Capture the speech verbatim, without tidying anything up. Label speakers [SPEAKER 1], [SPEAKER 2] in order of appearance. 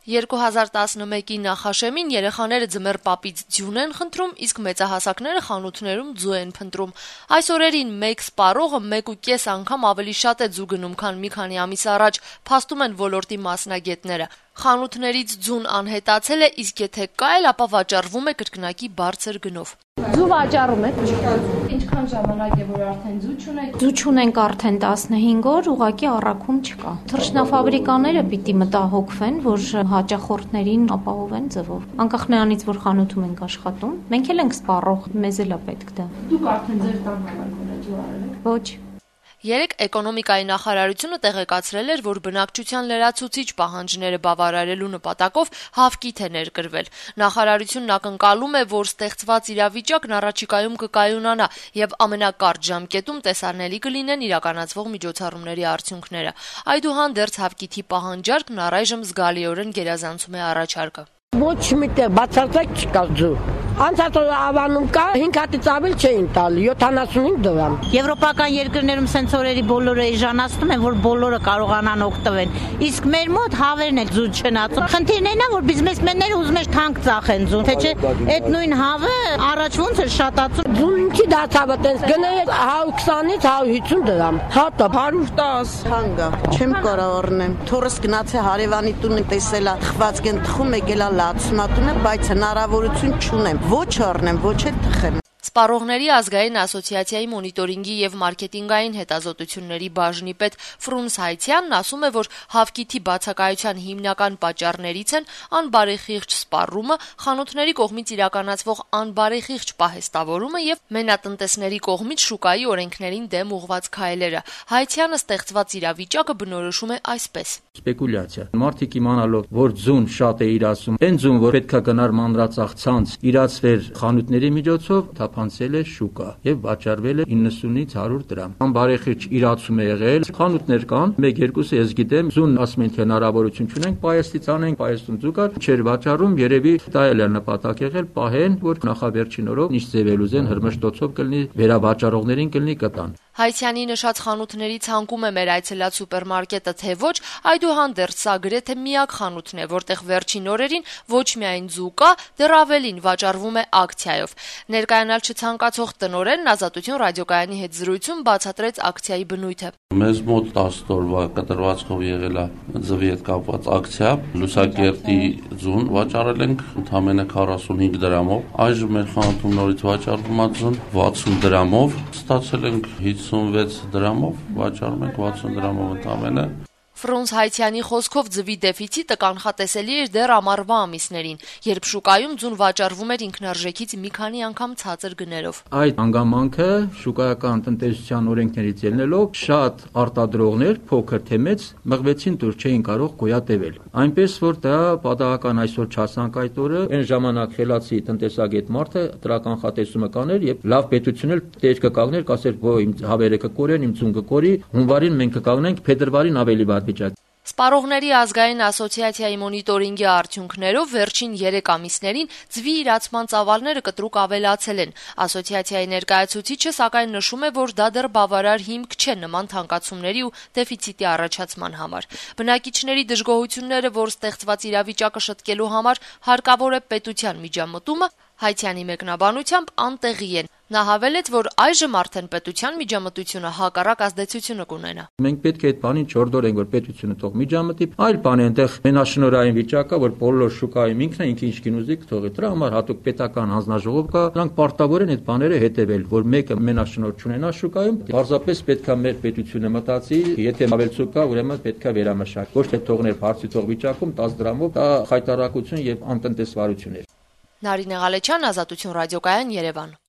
[SPEAKER 1] երկու հազար տասնմեկի նախաշեմին երեխաները ձմեռ պապից ձյուն են խնդրում, իսկ մեծահասակները խանութներում ձու են փնտրում։ Այս օրերին մեկ սպառողը մեկ ու կես անգամ ավելի շատ է ձու գնում, քան մի քանի ամիս առաջ, փաստում են ոլորտի մասնագետները։ Խանութներից ձուն անհետացել է, իսկ եթե կա էլ, ապա վաճառվում է կրկնակի բարձր գնով։
[SPEAKER 2] Ձու վաճառում եք։
[SPEAKER 1] Ինչքան ժամանակ է, որ արդեն ձու չունեք։
[SPEAKER 2] Ձու չունենք արդեն տասնհինգ օր, ուղղակի առաքում չկա։ Թռչնաֆաբրիկաները պիտի մտահոգվեն, որ հաճախորդներին ապահովեն ձևով։ Անկախ նրանից, որ խանութում ենք աշխատում, մենք էլ ենք սպառող, մեզ էլ է պետք դա։
[SPEAKER 1] Դուք արդեն ձեր տան համար ձու արել եք։
[SPEAKER 2] Ոչ։
[SPEAKER 1] Երեկ էկոնոմիկայի նախարարությունը տեղեկացրել էր, որ բնակչության լրացուցիչ պահանջները բավարարելու նպատակով հավքիթ է ներկրվել։ Նախարարությունն ակնկալում է, որ ստեղծված իրավիճակն առաջիկայում կկայունանա եւ ամենակարճ ժամկետում տեսանելի կլինեն իրականացվող միջոցառումների արդյունքները։ Այդուհանդերձ հավքիթի պահանջարկն առայժմ զգալիորեն գերազանցում է առաջարկը։
[SPEAKER 3] Ոչ միտեղ բացարձակ չկա ձու։ Անցած օրը ավանում կա, հինգ հատից ավել չէին տալի, յոթանասունհինգ դրամ։
[SPEAKER 4] Եվրոպական երկրներում սենց օրերի բոլորը էժանացնում են, որ բոլորը կարողանան օգտվեն։ Իսկ մեր մոտ հավերն էլ ձու չեն ածում։ Խնդիրն այն է, որ բիզնեսմենները ուզում են թանկ ծախեն ձուն, թե չէ այդ նույն հավը առաջ ոնց էր շատացում։
[SPEAKER 3] Ձուն ինչի դարձավ այդպես գնել հարյուր քսանից հարյուր հիսուն դրամ։ Հատը հարյուր տաս
[SPEAKER 4] հանգա։ Չեմ կարող առնեմ։ Թորս գնացե հարևանի տունը տեսելա, թխված կեն թխում եկելա լացմատունը, բայց հնարավորություն չունեմ։ Ոչ առնեմ, ոչ էլ թխեմ։
[SPEAKER 1] Սպառողների ազգային ասոցիացիայի մոնիտորինգի եւ մարքեթինգային հետազոտությունների բաժնի պետ Ֆրունս Հայցյանն ասում է, որ հավքիթի բացակայության հիմնական պատճառներից են անբարեխիղճ սպառումը, խանութների կողմից իրականացվող անբարեխիղճ պահեստավորումը եւ մենատնտեսների կողմից շուկայի օրենքներին դեմ ուղղված քայլերը։ Հայցյանը ստեղծված իրավիճակը բնորոշում է այսպես.
[SPEAKER 5] Սպեկուլյացիա։ Մարդիկ իմանալով, որ ձուն շատ է իրացում, այն ձուն, որ պետքա գնար մանրածախ ցանց, իրացվեր խանութների միջոցով, թափանցել է շուկա եւ վաճառվել է իննսունից հարյուր դրամ։ Անբարեխիղճ իրացում է եղել, խանութներ կան, մեկ երկուսը ես գիտեմ, ձուն ասում են թե հնարավորություն չունենք, պայեստից անենք, պայեստում ձու կար, չեր վաճառում, երևի դա էլ է նպատակ եղել, պահեն, որ նախավերջին օրով ինչ ձևել ուզեն, հրմշտոցով կլինի, վերավաճառողներին կլինի կտան։
[SPEAKER 1] Հայցյանի նշած խանութների ցանկում է մեր այցելած սուպերմարկետը, թե ոչ, այդուհանդերձ սա գրեթե միակ խանութն է, որտեղ վերջին օրերին ոչ միայն ձու կա, դեռ ավելին վաճառվում է ակցիայով։ Ներկայանալ չցանկացող տնօրենն Ազատություն ռադիոկայանի հետ զրույցում բացատրեց ակցիայի բնույթը։
[SPEAKER 6] Մեզ մոտ տասը օրվա կտրվածքով եղել է ձվի հետ կապված ակցիա, Լուսակերտի ձուն վաճառել ենք ընդամենը քառասունհինգ դրամով, այժմ մեր խանութում նորից վաճառվում է ձուն վաթսուն դրամով, ստացել ենք հիսունվեց դրամով, վաճառում ենք վաթսուն դրամով ընդամենը։
[SPEAKER 1] Ֆրունս Հայցյանի խոսքով ձվի դեֆիցիտը կանխատեսելի էր դեռ ամառվա ամիսներին, երբ շուկայում ձուն վաճառվում էր ինքնարժեքից մի քանի անգամ ցածր գներով։
[SPEAKER 5] Այդ հանգամանքը շուկայական տնտեսության օրենքներից ելնելով շատ արտադրողներ, փոքր թե մեծ, մղվեցին դուր չէին կարող գոյատևել։ Այնպես որ դա պատահական այսօր չասանք այդ օրը, այն ժամանակ խելացի տնտեսագետ մարդը դրա կանխատեսումը կաներ եւ լավ պետություն էլ տեր կկանգներ, կասեր, «Ո իմ հավերը կկորեն, իմ ձուն կկորի, հունվարին մենք կկանգնենք, փետրվարին ավելի վատ վիճակ»։
[SPEAKER 1] Սպառողների ազգային ասոցիացիայի մոնիտորինգի արդյունքներով վերջին երեք ամիսներին ձվի իրացման ծավալները կտրուկ ավելացել են։ Ասոցիացիայի ներկայացուցիչը սակայն նշում է, որ դա դեռ բավարար հիմք չէ նման թանկացումների ու դեֆիցիտի առաջացման համար։ Բնակիչների դժգոհությունները, որ ստեղծված իրավիճակը շտկելու համար հարկավոր է պետության միջամտումը, Հայցյանի մեկնաբանությամբ անտեղի են։ Նա հավելեց, որ այժմ արդեն պետության միջամտությունը հակառակ ազդեցությունը կունենա։
[SPEAKER 5] Մենք պետք է այդ բանին չորդորենք, որ պետությունը թող միջամտի, այլ բան է այնտեղ մենաշնորհային վիճակը, որ բոլոր շուկայում ինքն է ինքը ինչ կինուզի կթողի։ Դրա համար հատուկ պետական հանձնաժողով կա, նրանք պարտավոր են այդ բաները հետևել, որ մեկը մենաշնորհ չունենա շուկայում, պարզապես պետքա մեր պետությունը մտածի, եթե ավելցուկ կա, ուրեմն պետքա վերամշակ։ Ոչ թե թողներ բարձի թող վիճակում տասը դրամով, դա խայտարակություն եւ անտնտեսվարություն է։
[SPEAKER 1] Նարինե Ղալեչյան, Ազատություն ռադիոկայան, Երևան։